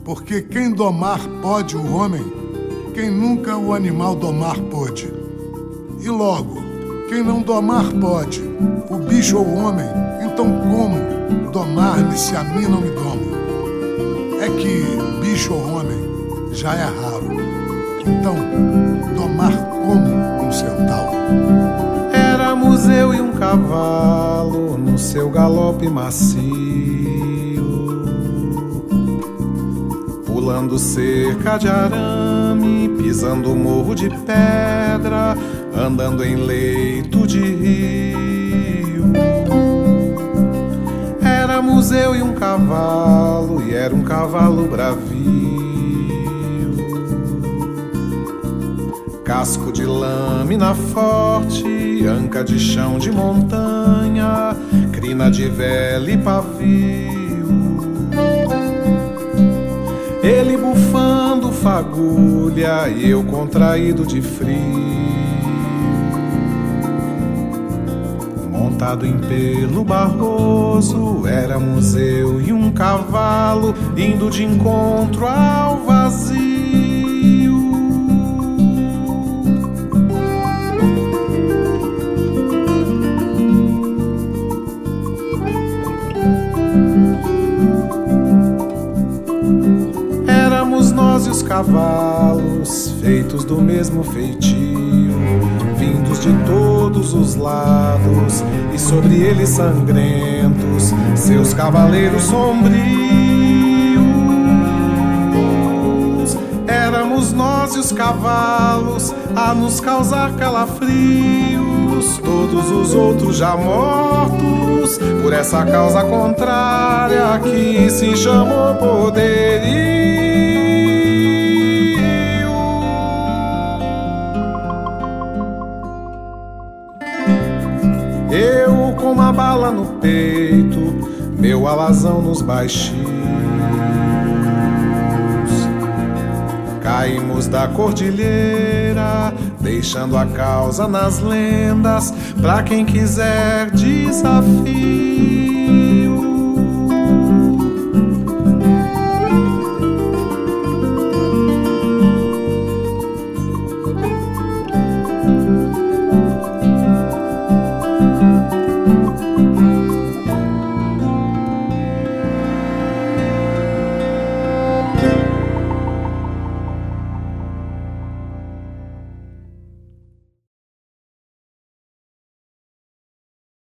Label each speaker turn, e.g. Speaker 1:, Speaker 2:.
Speaker 1: Porque quem domar pode o homem, quem nunca o animal domar pôde. E logo, quem não domar pode, o bicho ou o homem, então como domar-me se a mim não me domo? É que bicho ou homem já é raro, então domar como um centauro?
Speaker 2: Éramos eu e um cavalo no seu galope macio, pulando cerca de arame, pisando morro de pedra, andando em leito de rio. Éramos eu e um cavalo, e era um cavalo bravio, casco de lâmina forte, anca de chão de montanha, crina de vela e pavio. Ele bufando fagulha e eu contraído de frio, montado em pelo barroso, éramos eu e um cavalo indo de encontro ao vazio. Éramos nós e os cavalos, feitos do mesmo feitio, vindos de todos os lados, e sobre eles sangrentos, seus cavaleiros sombrios. Éramos nós e os cavalos a nos causar calafrios, todos os outros já mortos por essa causa contrária que se chamou poderio. Eu com uma bala no peito, meu alazão nos baixios, caímos da cordilheira, deixando a causa nas lendas pra quem quiser desafio.